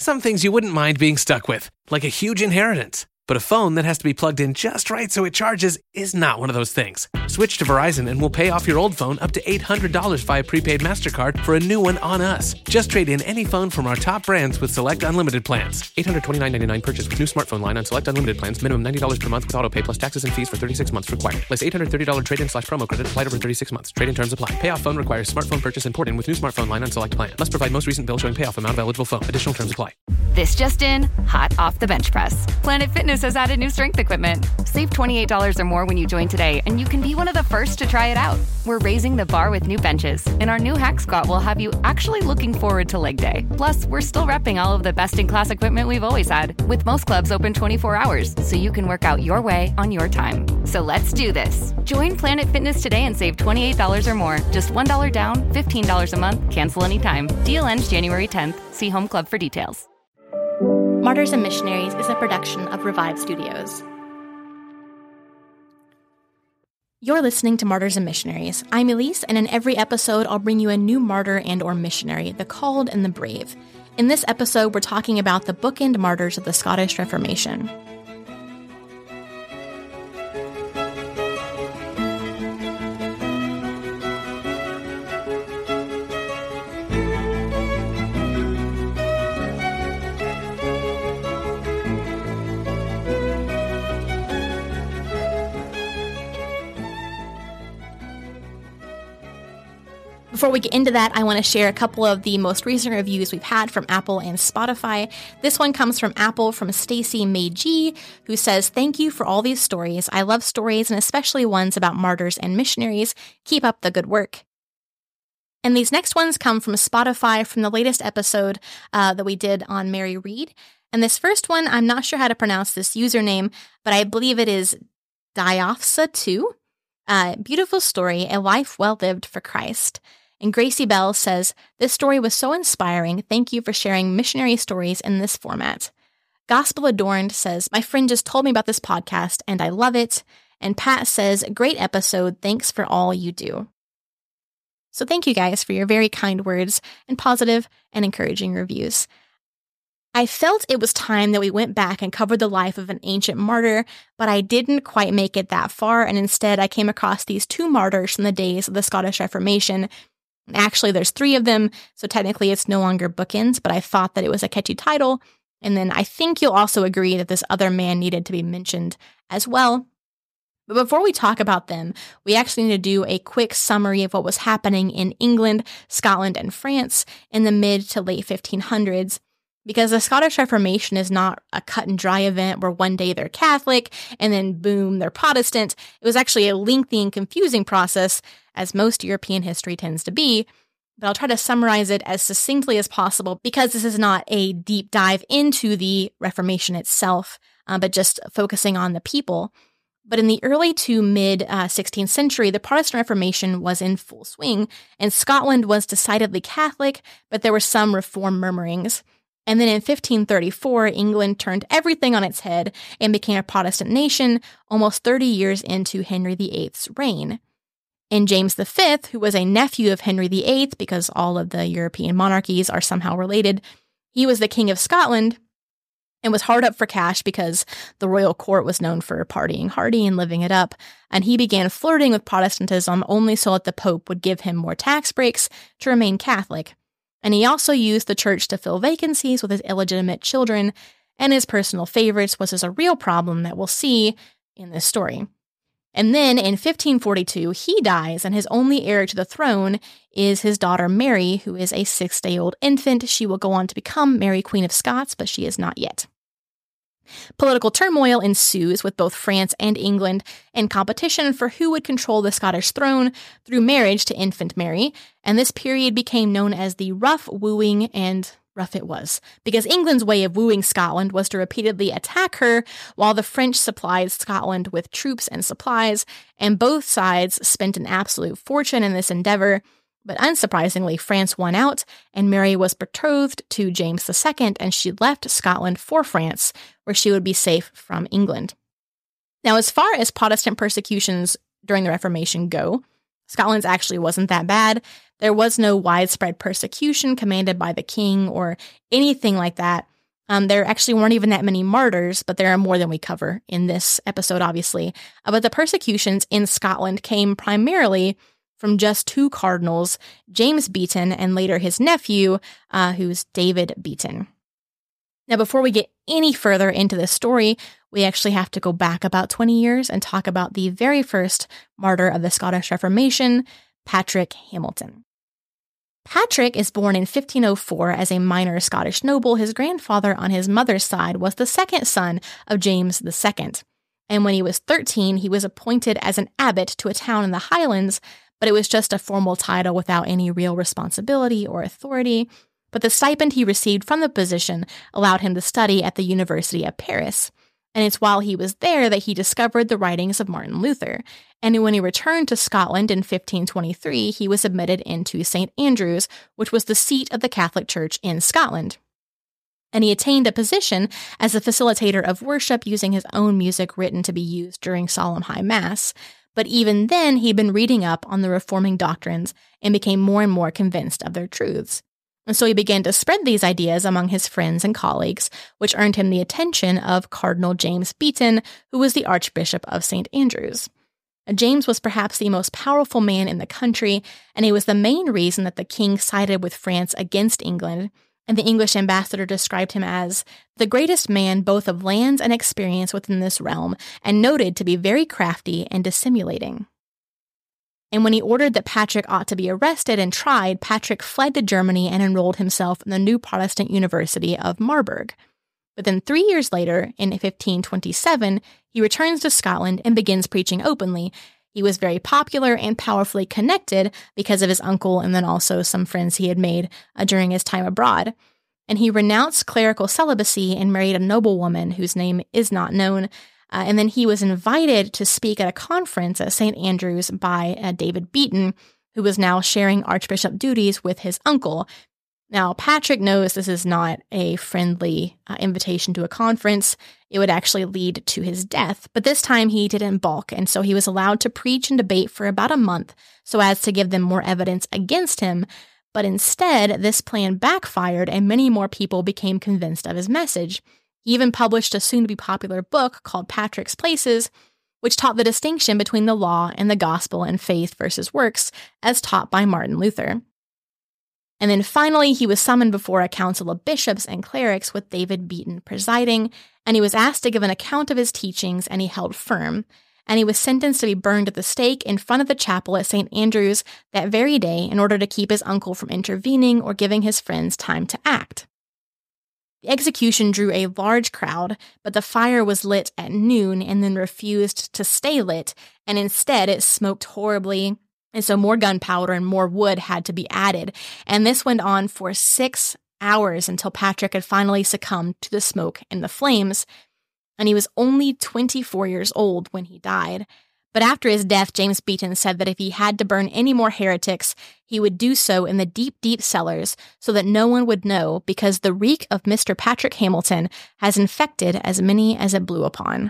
Some things you wouldn't mind being stuck with, like a huge inheritance. But a phone that has to be plugged in just right so it charges is not one of those things. Switch to Verizon and we'll pay off your old phone up to $800 via prepaid MasterCard for a new one on us. Just trade in any phone from our top brands with select unlimited plans. $829.99 purchase with new smartphone line on select unlimited plans. Minimum $90 per month with autopay plus taxes and fees for 36 months required. Place $830 trade-in/promo credit applied over 36 months. Trade-in terms apply. Payoff phone requires smartphone purchase and port-in with new smartphone line on select plan. Must provide most recent bill showing payoff amount of eligible phone. Additional terms apply. This just in, hot off the bench press. Planet Fitness has added new strength equipment. Save $28 or more when you join today, and you can be one of the first to try it out. We're raising the bar with new benches, and our new hack squat will have you actually looking forward to leg day. Plus, we're still repping all of the best-in-class equipment we've always had, with most clubs open 24 hours, so you can work out your way on your time. So let's do this. Join Planet Fitness today and save $28 or more. Just $1 down, $15 a month, cancel anytime. Deal ends January 10th. See Home Club for details. Martyrs and Missionaries is a production of Revive Studios. You're listening to Martyrs and Missionaries. I'm Elise, and in every episode, I'll bring you a new martyr and or missionary, the called and the brave. In this episode, we're talking about the bookend martyrs of the Scottish Reformation. Before we get into that, I want to share a couple of the most recent reviews we've had from Apple and Spotify. This one comes from Apple from Stacy May G, who says, "Thank you for all these stories. I love stories and especially ones about martyrs and missionaries. Keep up the good work." And these next ones come from Spotify from the latest episode that we did on Mary Read. And this first one, I'm not sure how to pronounce this username, but I believe it is Diofsa2. Beautiful story, a life well lived for Christ. And Gracie Bell says, "This story was so inspiring. Thank you for sharing missionary stories in this format." Gospel Adorned says, "My friend just told me about this podcast and I love it." And Pat says, "Great episode. Thanks for all you do." So thank you guys for your very kind words and positive and encouraging reviews. I felt it was time that we went back and covered the life of an ancient martyr, but I didn't quite make it that far, and instead I came across these two martyrs from the days of the Scottish Reformation. Actually, there's 3 of them, so technically it's no longer bookends, but I thought that it was a catchy title, and then I think you'll also agree that this other man needed to be mentioned as well. But before we talk about them, we actually need to do a quick summary of what was happening in England, Scotland, and France in the mid to late 1500s. Because the Scottish Reformation is not a cut and dry event where one day they're Catholic and then boom, they're Protestant. It was actually a lengthy and confusing process, as most European history tends to be. But I'll try to summarize it as succinctly as possible because this is not a deep dive into the Reformation itself, but just focusing on the people. But in the early to mid 16th century, the Protestant Reformation was in full swing, and Scotland was decidedly Catholic, but there were some reform murmurings. And then in 1534, England turned everything on its head and became a Protestant nation almost 30 years into Henry VIII's reign. And James V, who was a nephew of Henry VIII, because all of the European monarchies are somehow related, he was the King of Scotland and was hard up for cash because the royal court was known for partying hardy and living it up. And he began flirting with Protestantism only so that the Pope would give him more tax breaks to remain Catholic. And he also used the church to fill vacancies with his illegitimate children, and his personal favorites was a real problem that we'll see in this story. And then in 1542, he dies, and his only heir to the throne is his daughter Mary, who is a 6-day-old infant. She will go on to become Mary, Queen of Scots, but she is not yet. Political turmoil ensues with both France and England, and competition for who would control the Scottish throne through marriage to infant Mary, and this period became known as the Rough Wooing, and rough it was, because England's way of wooing Scotland was to repeatedly attack her, while the French supplied Scotland with troops and supplies, and both sides spent an absolute fortune in this endeavor. But unsurprisingly, France won out, and Mary was betrothed to James II, and she left Scotland for France, where she would be safe from England. Now, as far as Protestant persecutions during the Reformation go, Scotland's actually wasn't that bad. There was no widespread persecution commanded by the king or anything like that. There actually weren't even that many martyrs, but there are more than we cover in this episode, obviously. But the persecutions in Scotland came primarily from just two cardinals, James Beaton and later his nephew, who's David Beaton. Now, before we get any further into this story, we actually have to go back about 20 years and talk about the very first martyr of the Scottish Reformation, Patrick Hamilton. Patrick is born in 1504 as a minor Scottish noble. His grandfather on his mother's side was the second son of James II. And when he was 13, he was appointed as an abbot to a town in the Highlands, but it was just a formal title without any real responsibility or authority. But the stipend he received from the position allowed him to study at the University of Paris. And it's while he was there that he discovered the writings of Martin Luther. And when he returned to Scotland in 1523, he was admitted into St. Andrews, which was the seat of the Catholic Church in Scotland. And he attained a position as a facilitator of worship using his own music written to be used during solemn high mass. But even then, he'd been reading up on the reforming doctrines and became more and more convinced of their truths. And so he began to spread these ideas among his friends and colleagues, which earned him the attention of Cardinal James Beaton, who was the Archbishop of St. Andrews. James was perhaps the most powerful man in the country, and he was the main reason that the king sided with France against England, and the English ambassador described him as the greatest man both of lands and experience within this realm, and noted to be very crafty and dissimulating. And when he ordered that Patrick ought to be arrested and tried, Patrick fled to Germany and enrolled himself in the new Protestant University of Marburg. But then 3 years later, in 1527, he returns to Scotland and begins preaching openly. He was very popular and powerfully connected because of his uncle and then also some friends he had made during his time abroad. And he renounced clerical celibacy and married a noblewoman whose name is not known. And then he was invited to speak at a conference at St. Andrews by David Beaton, who was now sharing archbishop duties with his uncle. Now, Patrick knows this is not a friendly invitation to a conference. It would actually lead to his death. But this time he didn't balk, and so he was allowed to preach and debate for about a month so as to give them more evidence against him. But instead, this plan backfired, and many more people became convinced of his message. He even published a soon-to-be-popular book called Patrick's Places, which taught the distinction between the law and the gospel and faith versus works, as taught by Martin Luther. And then finally, he was summoned before a council of bishops and clerics with David Beaton presiding, and he was asked to give an account of his teachings, and he held firm. And he was sentenced to be burned at the stake in front of the chapel at St. Andrews that very day in order to keep his uncle from intervening or giving his friends time to act. The execution drew a large crowd, but the fire was lit at noon and then refused to stay lit, and instead it smoked horribly, and so more gunpowder and more wood had to be added. And this went on for 6 hours until Patrick had finally succumbed to the smoke and the flames, and he was only 24 years old when he died. But after his death, James Beaton said that if he had to burn any more heretics, he would do so in the deep, deep cellars so that no one would know, because the reek of Mr. Patrick Hamilton has infected as many as it blew upon.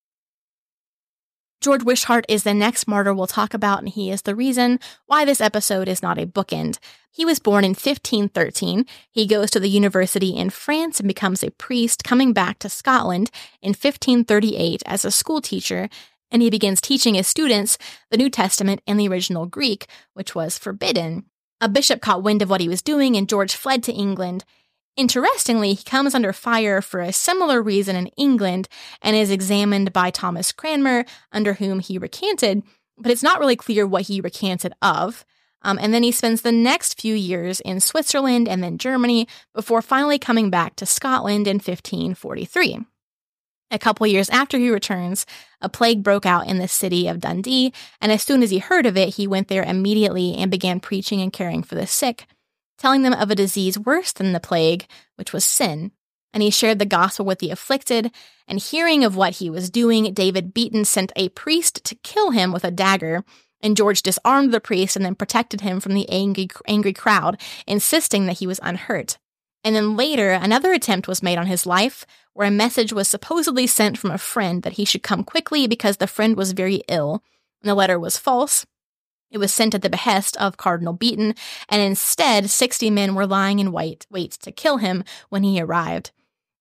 George Wishart is the next martyr we'll talk about, and he is the reason why this episode is not a bookend. He was born in 1513. He goes to the university in France and becomes a priest, coming back to Scotland in 1538 as a school teacher, and he begins teaching his students the New Testament in the original Greek, which was forbidden. A bishop caught wind of what he was doing, and George fled to England. Interestingly, he comes under fire for a similar reason in England and is examined by Thomas Cranmer, under whom he recanted, but it's not really clear what he recanted of. And then he spends the next few years in Switzerland and then Germany before finally coming back to Scotland in 1543. A couple years after he returns, a plague broke out in the city of Dundee, and as soon as he heard of it, he went there immediately and began preaching and caring for the sick, telling them of a disease worse than the plague, which was sin. And he shared the gospel with the afflicted, and hearing of what he was doing, David Beaton sent a priest to kill him with a dagger, and George disarmed the priest and then protected him from the angry crowd, insisting that he was unhurt. And then later, another attempt was made on his life, where a message was supposedly sent from a friend that he should come quickly because the friend was very ill. And the letter was false. It was sent at the behest of Cardinal Beaton, and instead 60 men were lying in wait to kill him when he arrived.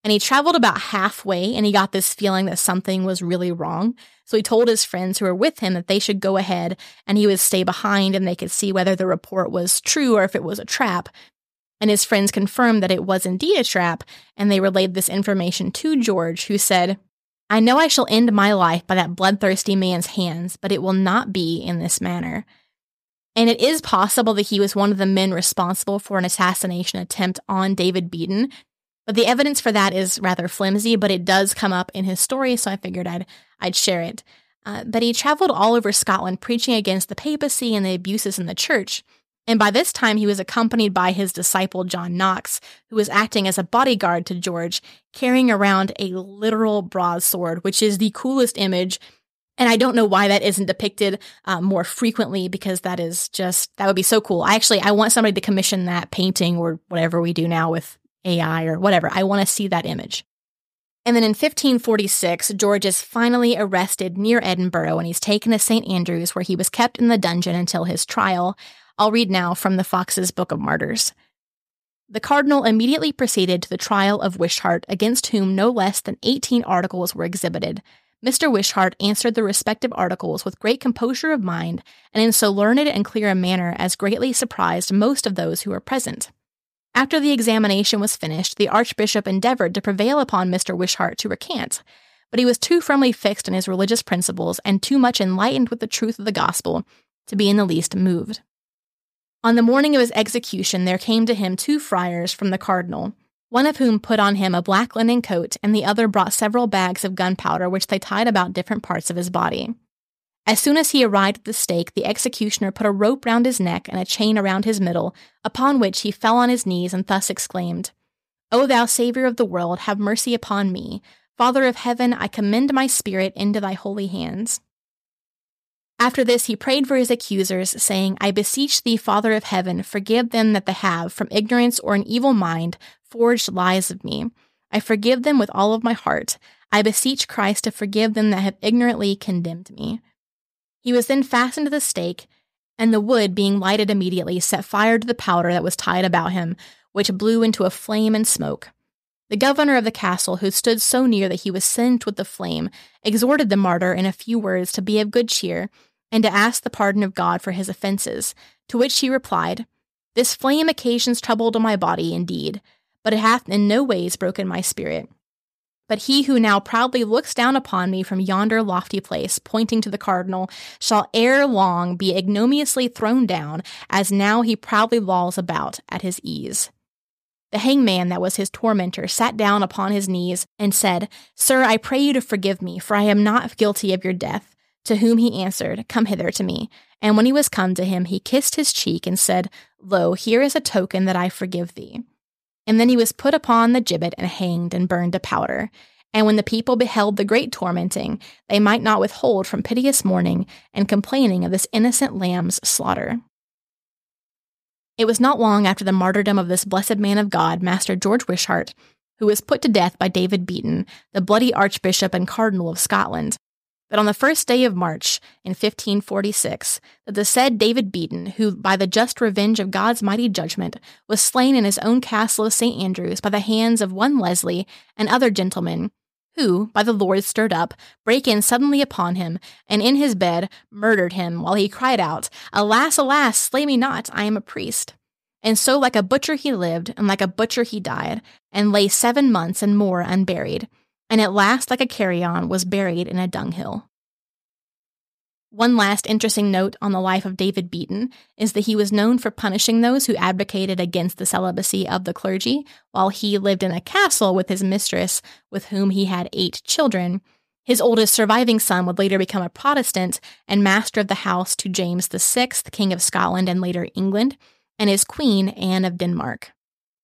And he traveled about halfway, and he got this feeling that something was really wrong. So he told his friends who were with him that they should go ahead and he would stay behind and they could see whether the report was true or if it was a trap. And his friends confirmed that it was indeed a trap, and they relayed this information to George, who said, "I know I shall end my life by that bloodthirsty man's hands, but it will not be in this manner." And it is possible that he was one of the men responsible for an assassination attempt on David Beaton, but the evidence for that is rather flimsy, but it does come up in his story, so I figured I'd share it. But he traveled all over Scotland preaching against the papacy and the abuses in the church. And by this time, he was accompanied by his disciple John Knox, who was acting as a bodyguard to George, carrying around a literal broadsword, which is the coolest image. And I don't know why that isn't depicted more frequently, because that would be so cool. I want somebody to commission that painting or whatever we do now with AI or whatever. I want to see that image. And then in 1546, George is finally arrested near Edinburgh, and he's taken to St. Andrews, where he was kept in the dungeon until his trial. I'll read now from the Fox's Book of Martyrs. The cardinal immediately proceeded to the trial of Wishart, against whom no less than 18 articles were exhibited. Mr. Wishart answered the respective articles with great composure of mind, and in so learned and clear a manner as greatly surprised most of those who were present. After the examination was finished, the archbishop endeavored to prevail upon Mr. Wishart to recant, but he was too firmly fixed in his religious principles and too much enlightened with the truth of the gospel to be in the least moved. On the morning of his execution, there came to him 2 friars from the cardinal, one of whom put on him a black linen coat, and the other brought several bags of gunpowder, which they tied about different parts of his body. As soon as he arrived at the stake, the executioner put a rope round his neck and a chain around his middle, upon which he fell on his knees and thus exclaimed, "O thou Saviour of the world, have mercy upon me. Father of heaven, I commend my spirit into thy holy hands." After this, he prayed for his accusers, saying, "I beseech thee, Father of heaven, forgive them that they have, from ignorance or an evil mind, forged lies of me. I forgive them with all of my heart. I beseech Christ to forgive them that have ignorantly condemned me." He was then fastened to the stake, and the wood, being lighted immediately, set fire to the powder that was tied about him, which blew into a flame and smoke. The governor of the castle, who stood so near that he was singed with the flame, exhorted the martyr in a few words to be of good cheer, and to ask the pardon of God for his offenses, to which he replied, "This flame occasions trouble to my body, indeed, but it hath in no ways broken my spirit. But he who now proudly looks down upon me from yonder lofty place, pointing to the cardinal, shall ere long be ignominiously thrown down, as now he proudly lolls about at his ease." The hangman, that was his tormentor, sat down upon his knees and said, "Sir, I pray you to forgive me, for I am not guilty of your death." To whom he answered, "Come hither to me." And when he was come to him, he kissed his cheek and said, "Lo, here is a token that I forgive thee." And then he was put upon the gibbet and hanged and burned to powder. And when the people beheld the great tormenting, they might not withhold from piteous mourning and complaining of this innocent lamb's slaughter. It was not long after the martyrdom of this blessed man of God, Master George Wishart, who was put to death by David Beaton, the bloody Archbishop and Cardinal of Scotland, but on the 1st day of March, in 1546, that the said David Beaton, who, by the just revenge of God's mighty judgment, was slain in his own castle of St. Andrews by the hands of one Leslie and other gentlemen, who, by the Lord stirred up, brake in suddenly upon him, and in his bed murdered him, while he cried out, "Alas, alas, slay me not, I am a priest." And so like a butcher he lived, and like a butcher he died, and lay 7 months and more unburied, and at last, like a carrion, was buried in a dunghill. One last interesting note on the life of David Beaton is that he was known for punishing those who advocated against the celibacy of the clergy, while he lived in a castle with his mistress, with whom he had 8 children. His oldest surviving son would later become a Protestant and master of the house to James VI, King of Scotland and later England, and his queen, Anne of Denmark.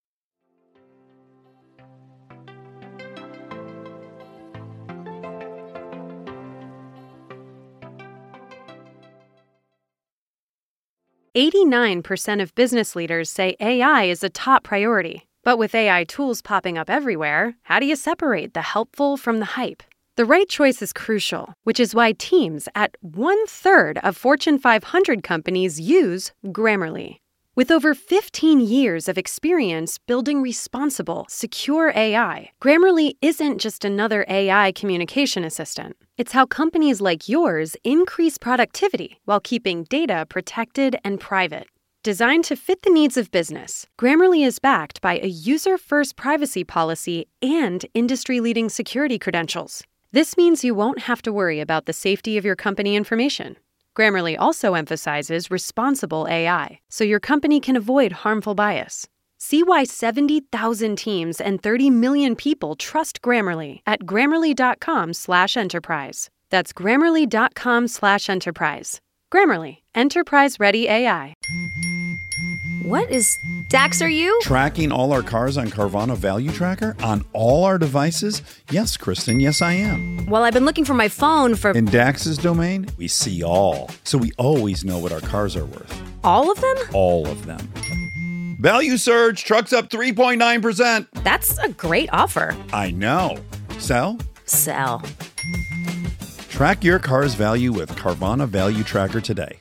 %89 of business leaders say AI is a top priority. But with AI tools popping up everywhere, how do you separate the helpful from the hype? The right choice is crucial, which is why teams at 1/3 of Fortune 500 companies use Grammarly. With over 15 years of experience building responsible, secure AI, Grammarly isn't just another AI communication assistant. It's how companies like yours increase productivity while keeping data protected and private. Designed to fit the needs of business, Grammarly is backed by a user-first privacy policy and industry-leading security credentials. This means you won't have to worry about the safety of your company information. Grammarly also emphasizes responsible AI, so your company can avoid harmful bias. See why 70,000 teams and 30 million people trust Grammarly at Grammarly.com/enterprise. That's Grammarly.com/enterprise. Grammarly, enterprise-ready AI. What is... Dax, are you? Tracking all our cars on Carvana Value Tracker? On all our devices? Yes, Kristen, yes I am. Well, I've been looking for my phone for... In Dax's domain, we see all. So we always know what our cars are worth. All of them? All of them. Value surge, trucks up 3.9%. That's a great offer. I know. Sell? Sell. Track your car's value with Carvana Value Tracker today.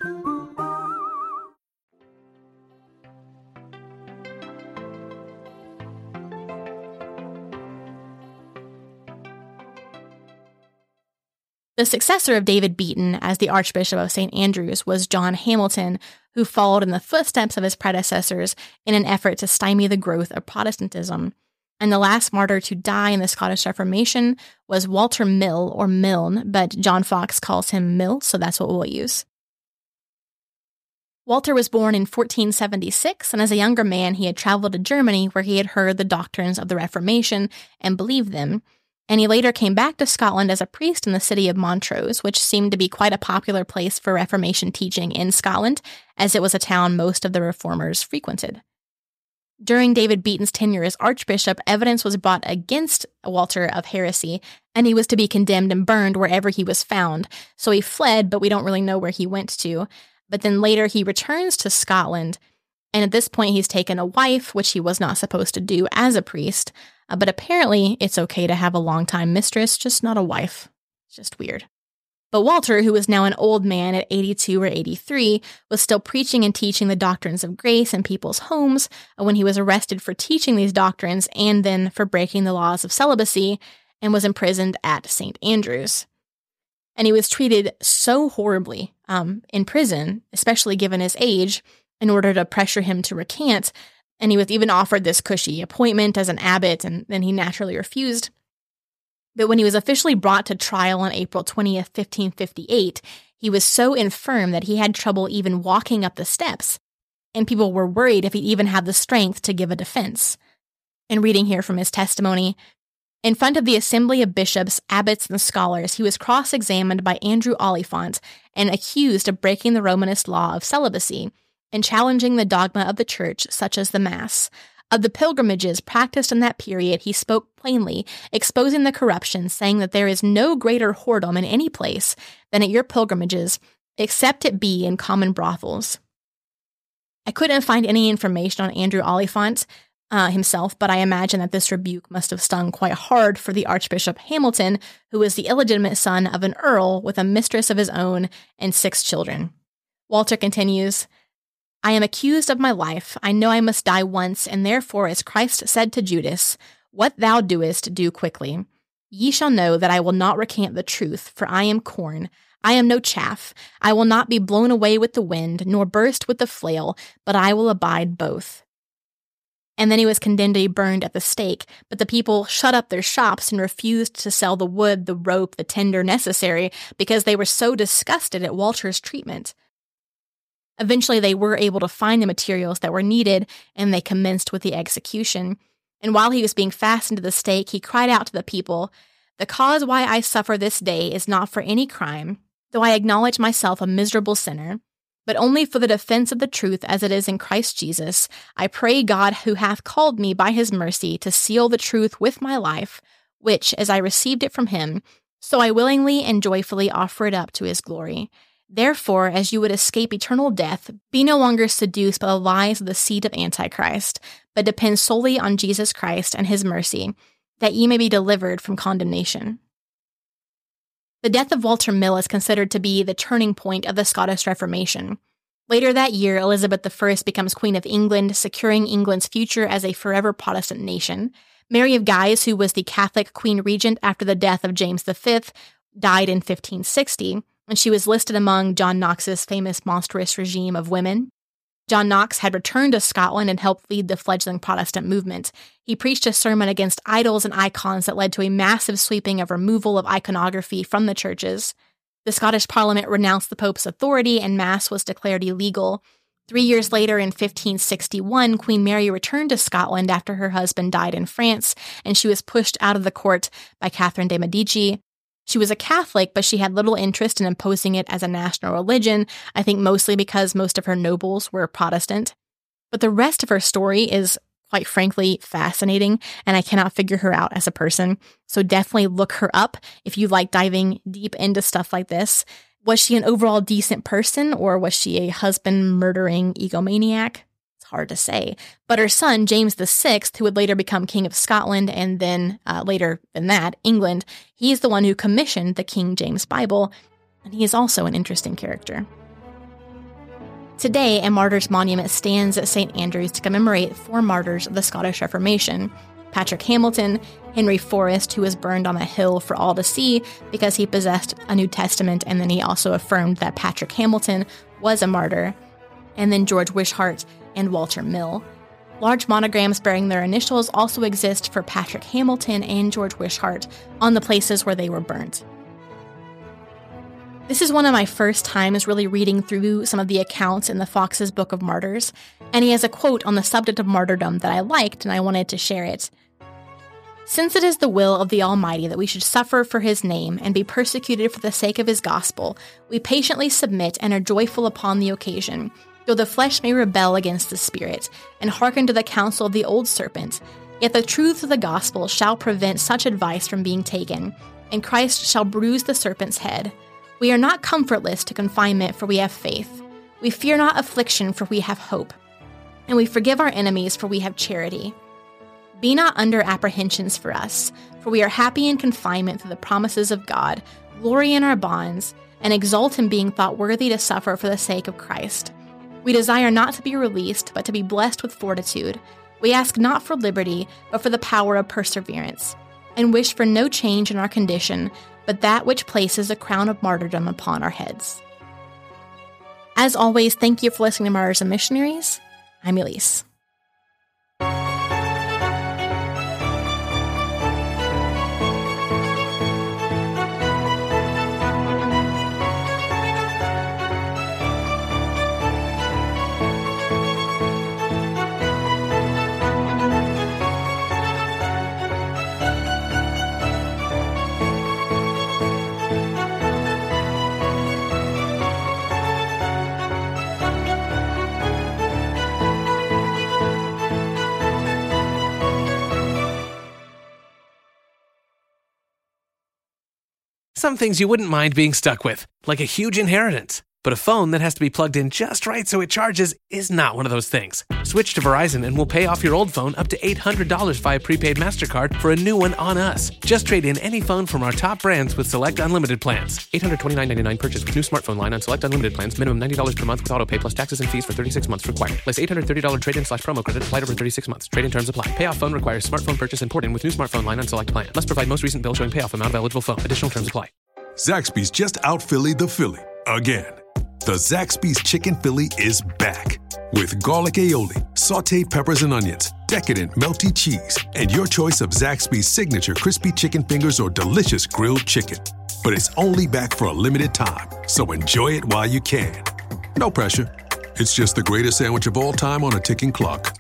The successor of David Beaton as the Archbishop of St. Andrews was John Hamilton, who followed in the footsteps of his predecessors in an effort to stymie the growth of Protestantism. And the last martyr to die in the Scottish Reformation was Walter Mill, or Milne, but John Fox calls him Mill, so that's what we'll use. Walter was born in 1476, and as a younger man, he had traveled to Germany where he had heard the doctrines of the Reformation and believed them. And he later came back to Scotland as a priest in the city of Montrose, which seemed to be quite a popular place for Reformation teaching in Scotland, as it was a town most of the reformers frequented. During David Beaton's tenure as archbishop, evidence was brought against Walter of heresy, and he was to be condemned and burned wherever he was found. So he fled, but we don't really know where he went to. But then later he returns to Scotland, and at this point he's taken a wife, which he was not supposed to do as a priest. But apparently it's okay to have a longtime mistress, just not a wife. It's just weird. But Walter, who was now an old man at 82 or 83, was still preaching and teaching the doctrines of grace in people's homes when he was arrested for teaching these doctrines and then for breaking the laws of celibacy and was imprisoned at St. Andrews. And he was treated so horribly in prison, especially given his age, in order to pressure him to recant. And he was even offered this cushy appointment as an abbot, and then he naturally refused. But when he was officially brought to trial on April 20th, 1558, he was so infirm that he had trouble even walking up the steps, and people were worried if he'd even have the strength to give a defense. And reading here from his testimony, in front of the assembly of bishops, abbots, and scholars, he was cross-examined by Andrew Oliphant and accused of breaking the Romanist law of celibacy and challenging the dogma of the Church, such as the Mass. Of the pilgrimages practiced in that period, he spoke plainly, exposing the corruption, saying that there is no greater whoredom in any place than at your pilgrimages, except it be in common brothels. I couldn't find any information on Andrew Oliphant himself, but I imagine that this rebuke must have stung quite hard for the Archbishop Hamilton, who was the illegitimate son of an earl with a mistress of his own and 6 children. Walter continues, I am accused of my life. I know I must die once, and therefore, as Christ said to Judas, what thou doest, do quickly. Ye shall know that I will not recant the truth, for I am corn. I am no chaff. I will not be blown away with the wind, nor burst with the flail, but I will abide both. And then he was condemned to be burned at the stake, but the people shut up their shops and refused to sell the wood, the rope, the tinder necessary, because they were so disgusted at Walter's treatment. Eventually, they were able to find the materials that were needed, and they commenced with the execution. And while he was being fastened to the stake, he cried out to the people, The cause why I suffer this day is not for any crime, though I acknowledge myself a miserable sinner, but only for the defense of the truth as it is in Christ Jesus. I pray God, who hath called me by his mercy, to seal the truth with my life, which, as I received it from him, so I willingly and joyfully offer it up to his glory. Therefore, as you would escape eternal death, be no longer seduced by the lies of the seed of Antichrist, but depend solely on Jesus Christ and his mercy, that ye may be delivered from condemnation. The death of Walter Mill is considered to be the turning point of the Scottish Reformation. Later that year, Elizabeth I becomes Queen of England, securing England's future as a forever Protestant nation. Mary of Guise, who was the Catholic Queen Regent after the death of James V, died in 1560, and she was listed among John Knox's famous monstrous regime of women. John Knox had returned to Scotland and helped lead the fledgling Protestant movement. He preached a sermon against idols and icons that led to a massive sweeping of removal of iconography from the churches. The Scottish Parliament renounced the Pope's authority, and Mass was declared illegal. 3 years later, in 1561, Queen Mary returned to Scotland after her husband died in France, and she was pushed out of the court by Catherine de' Medici. She was a Catholic, but she had little interest in imposing it as a national religion, I think mostly because most of her nobles were Protestant. But the rest of her story is, quite frankly, fascinating, and I cannot figure her out as a person. So definitely look her up if you like diving deep into stuff like this. Was she an overall decent person, or was she a husband-murdering egomaniac? It's hard to say. But her son, James VI, who would later become King of Scotland and then, later than that, England, he's the one who commissioned the King James Bible, and he is also an interesting character. Today, a martyr's monument stands at St. Andrews to commemorate 4 martyrs of the Scottish Reformation: Patrick Hamilton, Henry Forrest, who was burned on a hill for all to see because he possessed a New Testament, and then he also affirmed that Patrick Hamilton was a martyr, and then George Wishart and Walter Mill. Large monograms bearing their initials also exist for Patrick Hamilton and George Wishart on the places where they were burnt. This is one of my first times really reading through some of the accounts in the Fox's Book of Martyrs, and he has a quote on the subject of martyrdom that I liked, and I wanted to share it. "Since it is the will of the Almighty that we should suffer for his name and be persecuted for the sake of his gospel, we patiently submit and are joyful upon the occasion, though the flesh may rebel against the spirit, and hearken to the counsel of the old serpent. Yet the truth of the gospel shall prevent such advice from being taken, and Christ shall bruise the serpent's head. We are not comfortless to confinement, for we have faith. We fear not affliction, for we have hope. And we forgive our enemies, for we have charity. Be not under apprehensions for us, for we are happy in confinement through the promises of God, glory in our bonds, and exult in being thought worthy to suffer for the sake of Christ. We desire not to be released, but to be blessed with fortitude. We ask not for liberty, but for the power of perseverance, and wish for no change in our condition, but that which places a crown of martyrdom upon our heads." As always, thank you for listening to Martyrs and Missionaries. I'm Elise. Some things you wouldn't mind being stuck with, like a huge inheritance. But a phone that has to be plugged in just right so it charges is not one of those things. Switch to Verizon and we'll pay off your old phone up to $800 via prepaid MasterCard for a new one on us. Just trade in any phone from our top brands with select unlimited plans. $829.99 purchase with new smartphone line on select unlimited plans. Minimum $90 per month with autopay plus taxes and fees for 36 months required. Plus $830 trade-in/promo credit applied over 36 months. Trade-in terms apply. Payoff phone requires smartphone purchase and port-in with new smartphone line on select plan. Must provide most recent bill showing payoff amount of eligible phone. Additional terms apply. Zaxby's just out Phillied the Philly again. The Zaxby's Chicken Philly is back with garlic aioli, sauteed peppers and onions, decadent melty cheese, and your choice of Zaxby's signature crispy chicken fingers or delicious grilled chicken. But it's only back for a limited time, so enjoy it while you can. No pressure. It's just the greatest sandwich of all time on a ticking clock.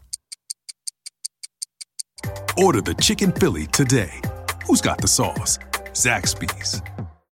Order the Chicken Philly today. Who's got the sauce? Zaxby's.